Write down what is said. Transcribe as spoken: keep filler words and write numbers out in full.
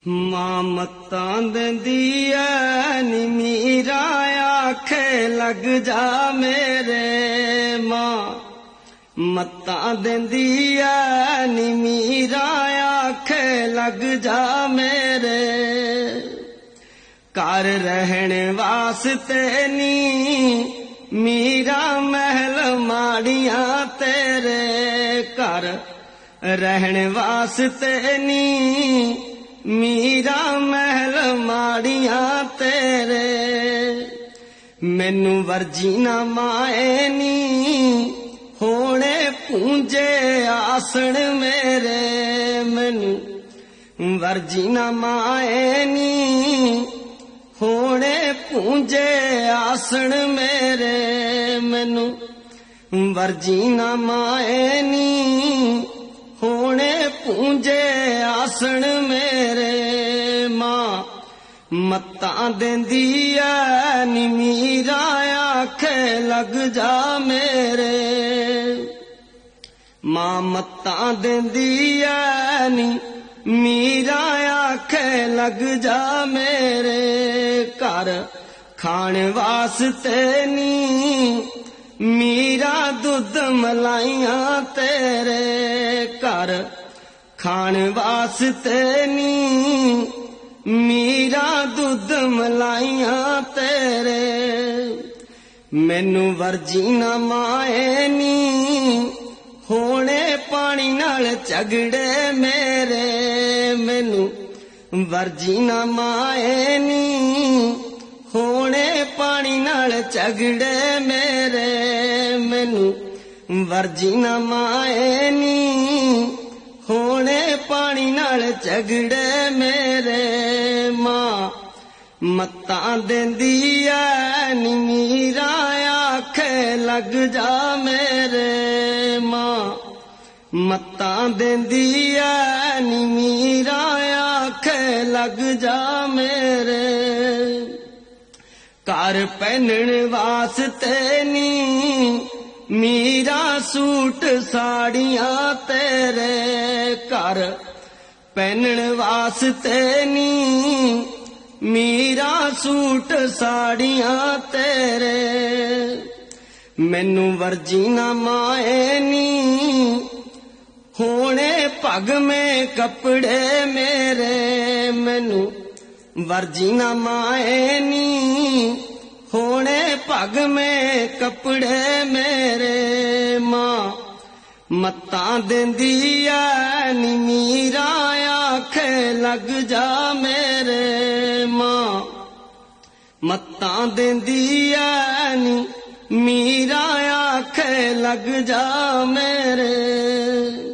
मां मत्तां देंदी ऐ नी मीरा आखे लग जा मेरे। मां मत्तां देंदी ऐ नी मीरा आखे लग जा मेरे। घर रहण वास्ते नी मीरा महल माड़ियां तेरे। घर रहण वास्ते नी मीरा महल माड़ियां तेरे। मैनू वर्जी ना माए नी होने पूंजे आसण मेरे। मैनू वर्जी ना माए नी होने पूंजे आसण मेरे। मैनू वर्जी ना माए नी होने पूंजे आसण मेरे। मां मत्तां देंदी ऐ नी मीरा आखे लग जा मेरे। मां मत्तां देंदी ऐ नी मीरा आखे लग जा मेरे। घर खाण वास्ते नी मीरा दुध मलाइयां तेरे। घर खाण वास्ते नी मीरा दुध मलाइयां तेरे। मैनू वर्जी ना माए नी होने पानी नाल झगड़े मेरे। मैनू वर्जी ना माए नी होने पानी नाल झगड़े मेरे। मैनू वर्जी ना माए नी होने पानी नाल झगड़े मेरे। मां मत्तां देंदी ऐ नी मीरा आखे लग जा मेरे। मां मत्तां देंदी ऐ नी मीरा आखे लग जा मेरे। घर पहनण वास्ते नी मीरा सूट साड़ियां तेरे। घर पहनण वास्ते नी मीरा सूट साड़ियां तेरे। मैनू वर्जी ना माए नी होने पग में कपड़े मेरे। मैनू वर्जी ना माए नी होने पग में कपड़े मेरे। मां मत्तां देंदी ऐ नी मीरा आखे लग जा मेरे। मां मत्तां देंदी ऐ नी मीरा आखे लग जा मेरे।